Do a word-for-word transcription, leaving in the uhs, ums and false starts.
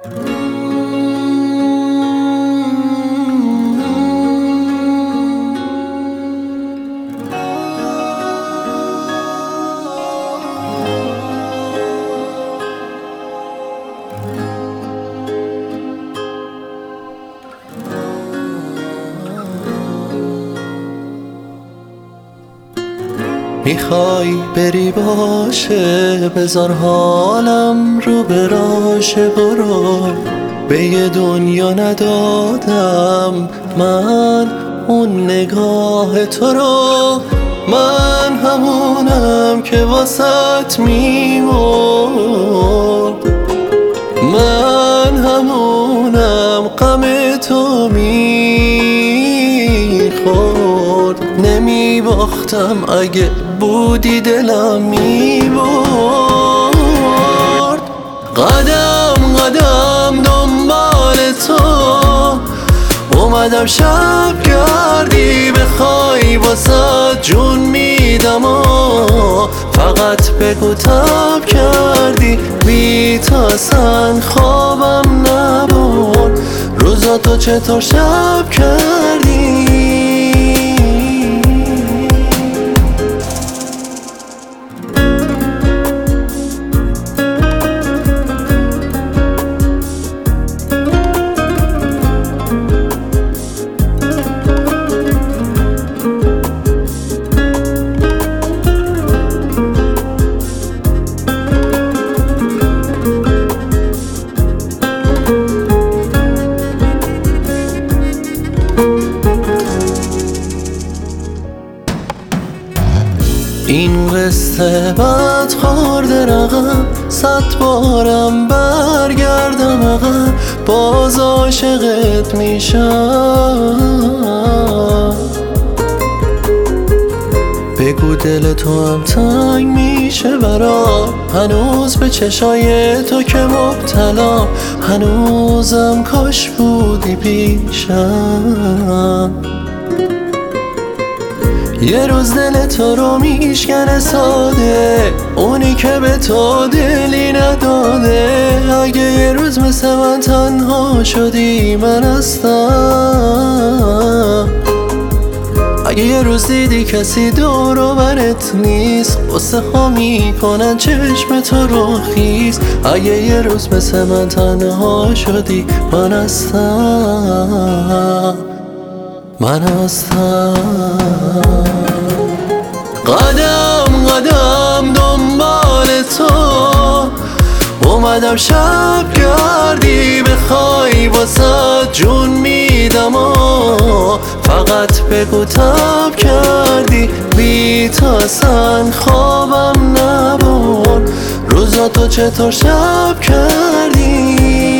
میخوای بری باشه، بذار حالم رو براشه. برو به یه دنیا ندادم من اون نگاه تو رو. من همونم که واسط میمرد، من همونم غم تو میخورد. نمیباختم اگه بودی دلم میبرد. قدم قدم دنبال تو اومدم، شب گردی بخوای واسه جون میدم و فقط بگو تب کردی. بی تو اصلا خوابم نبرد، روزا تو چطور شب کردی؟ این قصه بد خورده رقم، صد بارم برگردم عقب باز عاشقت میشم. بگو دل تو هم تنگ میشه برام، هنوز به چشای تو که مبتلا، هنوزم کاش بودی پیشم. یه روز دل تو رو میشکنه ساده، اونی که به تو دلی نداده. اگه یه روز مثل من تنها شدی من هستم. اگه یه روز دیدی کسی دور و برت نیست، قصه ها میکنن چشم تو رو خیز. اگه یه روز مثل من تنها شدی من هستم، من هستم. قدم قدم دنبال تو اومدم، شب گردی بخوای واسه جون میدم و فقط بگو تب کردی. بی تو اصلا خوابم نبرد، روزا تو چطور شب کردی؟